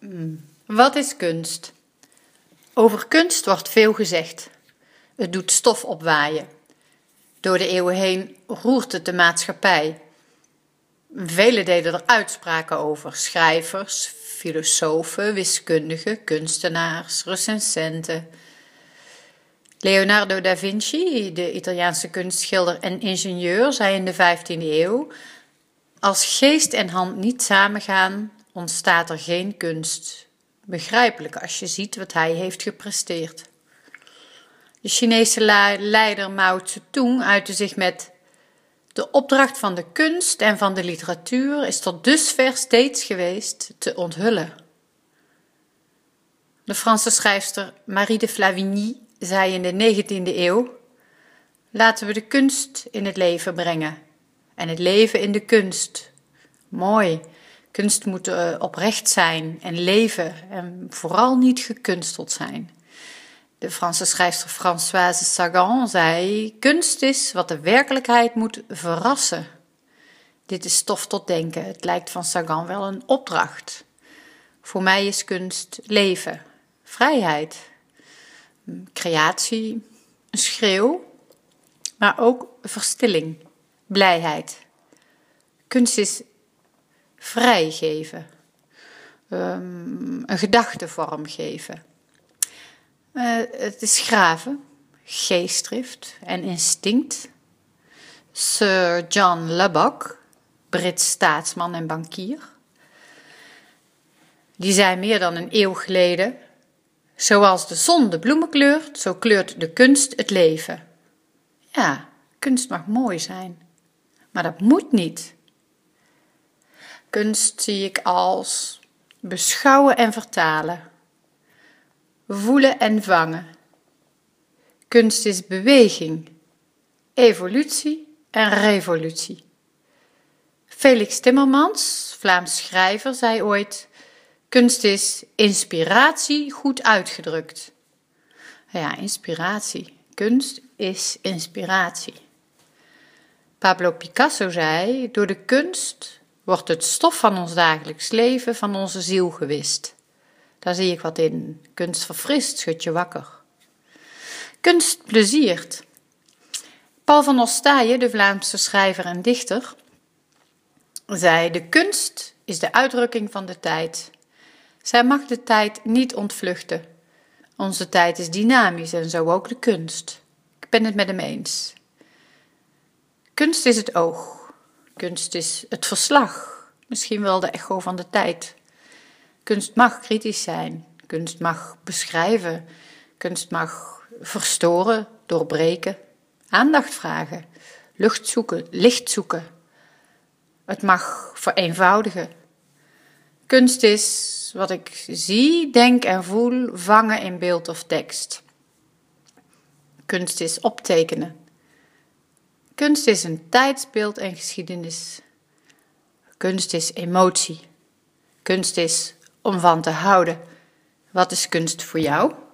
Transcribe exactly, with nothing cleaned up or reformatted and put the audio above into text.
Wat is kunst? Over kunst wordt veel gezegd. Het doet stof opwaaien. Door de eeuwen heen roert het de maatschappij. Velen deden er uitspraken over. Schrijvers, filosofen, wiskundigen, kunstenaars, recensenten. Leonardo da Vinci, de Italiaanse kunstschilder en ingenieur, zei in de vijftiende eeuw: als geest en hand niet samengaan, ontstaat er geen kunst. Begrijpelijk als je ziet wat hij heeft gepresteerd. De Chinese leider Mao Zedong uitte zich met: de opdracht van de kunst en van de literatuur is tot dusver steeds geweest te onthullen. De Franse schrijfster Marie de Flavigny zei in de negentiende eeuw: laten we de kunst in het leven brengen en het leven in de kunst. Mooi, kunst moet uh, oprecht zijn en leven en vooral niet gekunsteld zijn. De Franse schrijfster Françoise Sagan zei: kunst is wat de werkelijkheid moet verrassen. Dit is stof tot denken. Het lijkt van Sagan wel een opdracht. Voor mij is kunst leven, vrijheid, creatie, een schreeuw, maar ook verstilling, blijheid. Kunst is vrijgeven, um, een gedachte vormgeven. Uh, het is graven, geestdrift en instinct. Sir John Lubbock, Brits staatsman en bankier, die zei meer dan een eeuw geleden: zoals de zon de bloemen kleurt, zo kleurt de kunst het leven. Ja, kunst mag mooi zijn, maar dat moet niet. Kunst zie ik als beschouwen en vertalen, voelen en vangen. Kunst is beweging, evolutie en revolutie. Felix Timmermans, Vlaams schrijver, zei ooit: kunst is inspiratie goed uitgedrukt. Ja, inspiratie. Kunst is inspiratie. Pablo Picasso zei: door de kunst wordt het stof van ons dagelijks leven van onze ziel gewist. Daar zie ik wat in. Kunst verfrist, schudt je wakker. Kunst pleziert. Paul van Ostaaije, de Vlaamse schrijver en dichter, zei: de kunst is de uitdrukking van de tijd. Zij mag de tijd niet ontvluchten. Onze tijd is dynamisch en zo ook de kunst. Ik ben het met hem eens. Kunst is het oog. Kunst is het verslag. Misschien wel de echo van de tijd. Kunst mag kritisch zijn. Kunst mag beschrijven. Kunst mag verstoren, doorbreken, aandacht vragen, lucht zoeken, licht zoeken. Het mag vereenvoudigen. Kunst is wat ik zie, denk en voel vangen in beeld of tekst. Kunst is optekenen. Kunst is een tijdsbeeld en geschiedenis. Kunst is emotie. Kunst is om van te houden. Wat is kunst voor jou?